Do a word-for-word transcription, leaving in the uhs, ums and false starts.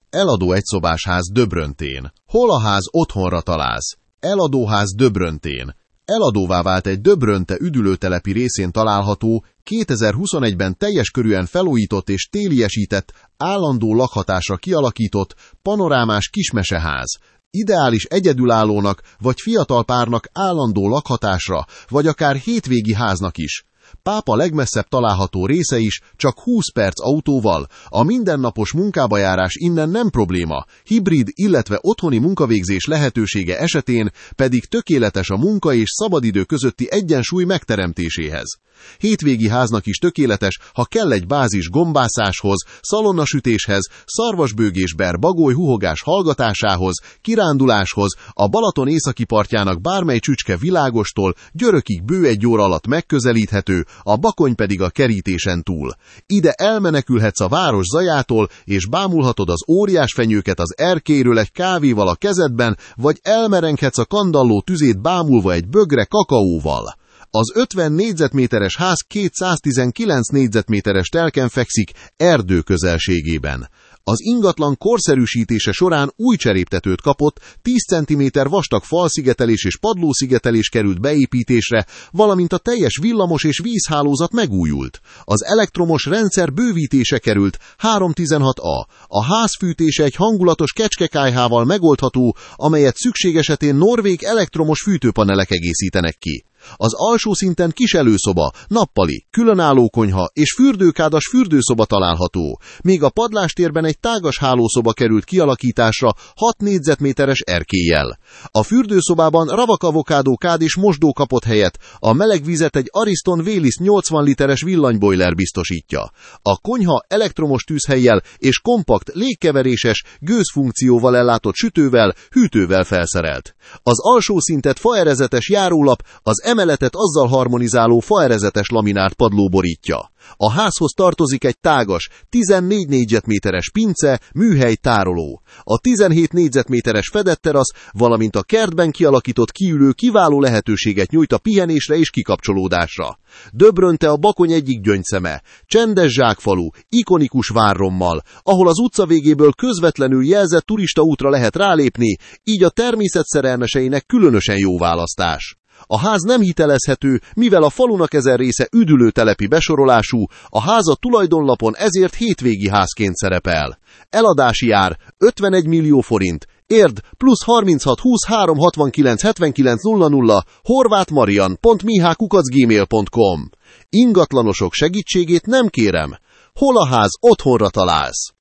Eladó egyszobásház Döbröntén. Hol a ház otthonra találsz? Eladóház Döbröntén. Eladóvá vált egy Döbrönte üdülőtelepi részén található, kétezer-huszonegyben teljes körűen felújított és téliesített, állandó lakhatásra kialakított, panorámás kismeseház. Ideális egyedülállónak vagy fiatal párnak állandó lakhatásra, vagy akár hétvégi háznak is. Pápa legmesszebb található része is csak húsz perc autóval, a mindennapos munkába járás innen nem probléma, hibrid, illetve otthoni munkavégzés lehetősége esetén pedig tökéletes a munka és szabadidő közötti egyensúly megteremtéséhez. Hétvégi háznak is tökéletes, ha kell egy bázis gombászáshoz, szalonnasütéshez, szarvasbőgésber bagoly huhogás hallgatásához, kiránduláshoz, a Balaton északi partjának bármely csücske Világostól Györökig bő egy óra alatt megközelíthető, a Bakony pedig a kerítésen túl. Ide elmenekülhetsz a város zajától, és bámulhatod az óriás fenyőket az erkélyről egy kávéval a kezedben, vagy elmerenghetsz a kandalló tüzét bámulva egy bögre kakaóval. Az ötven négyzetméteres ház kétszáztizenkilenc négyzetméteres telken fekszik, erdő közelségében. Az ingatlan korszerűsítése során új cseréptetőt kapott, tíz centiméter vastag falszigetelés és padlószigetelés került beépítésre, valamint a teljes villamos és vízhálózat megújult. Az elektromos rendszer bővítése került, háromszáztizenhat A. A házfűtése egy hangulatos kecskekályhával megoldható, amelyet szükség esetén norvég elektromos fűtőpanelek egészítenek ki. Az alsó szinten kis előszoba, nappali, különálló konyha és fürdőkádas fürdőszoba található, míg a padlástérben egy tágas hálószoba került kialakításra hat négyzetméteres erkéllyel. A fürdőszobában ravak avokádó kád és mosdó kapott helyet, a meleg vizet egy Ariston Vélis nyolcvan literes villanybojler biztosítja. A konyha elektromos tűzhellyel és kompakt, légkeveréses, gőzfunkcióval ellátott sütővel, hűtővel felszerelt. Az alsó szintet faerezetes járólap, az emeletet azzal harmonizáló faerezetes laminárt padló borítja. A házhoz tartozik egy tágas, tizennégy négyzetméteres pince, műhely tároló. A tizenhét négyzetméteres fedett terasz, valamint a kertben kialakított kiülő kiváló lehetőséget nyújt a pihenésre és kikapcsolódásra. Döbrönte a Bakony egyik gyöngyszeme, csendes zsákfalu, ikonikus várrommal, ahol az utca végéből közvetlenül jelzett turistaútra lehet rálépni, így a természet szerelmeseinek különösen jó választás. A ház nem hitelezhető, mivel a falunak ezen része üdülőtelepi besorolású, a háza tulajdonlapon ezért hétvégi házként szerepel. Eladási ár ötvenegy millió forint, érd plusz harminchat huszonhárom hatvankilenc hetvenkilenc nulla nulla, horvátmarian pont mihák kukac gmail pont com. Ingatlanosok segítségét nem kérem. Hol a ház otthonra találsz?